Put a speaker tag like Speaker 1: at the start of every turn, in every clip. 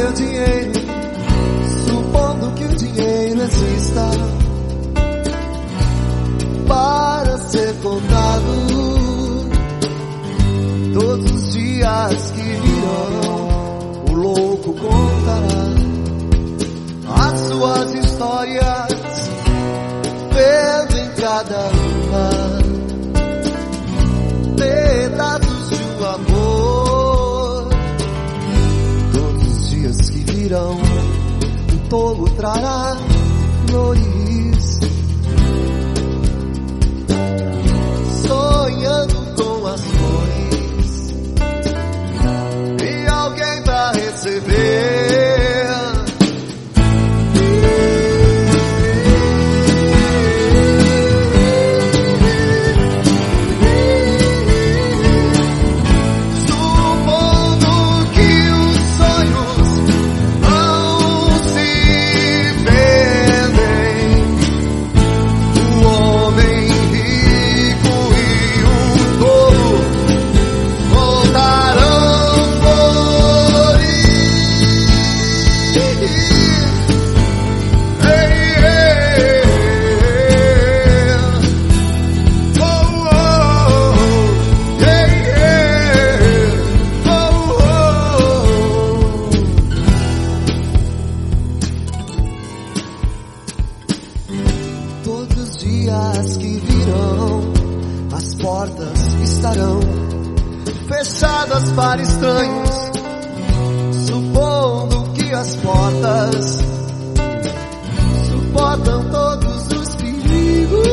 Speaker 1: seu dinheiro, supondo que o dinheiro exista para ser contado. Todos os dias que virão, o louco contará as suas histórias, vendo em cada uma pedaços de um amor. Todos os dias que virão, o tolo trará flores, sonhando com as flores, e alguém pra receber. Todos os dias que virão, as portas estarão fechadas para estranhos, supondo que as portas suportam todos os perigos.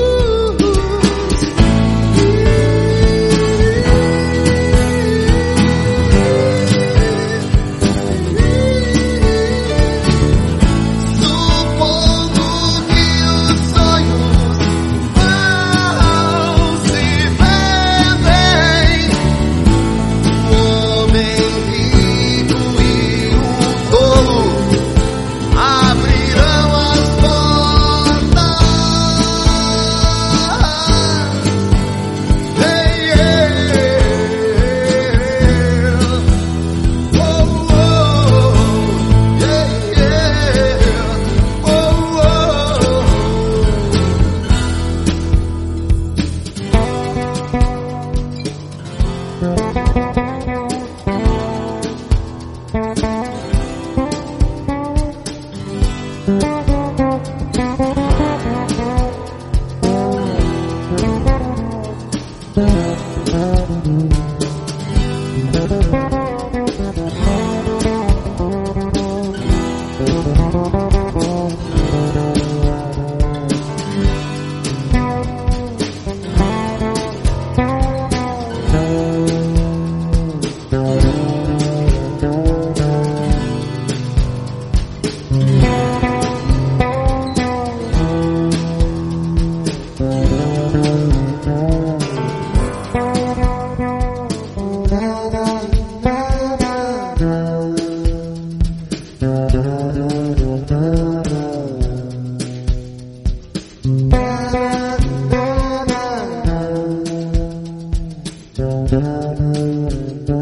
Speaker 2: Da da da da.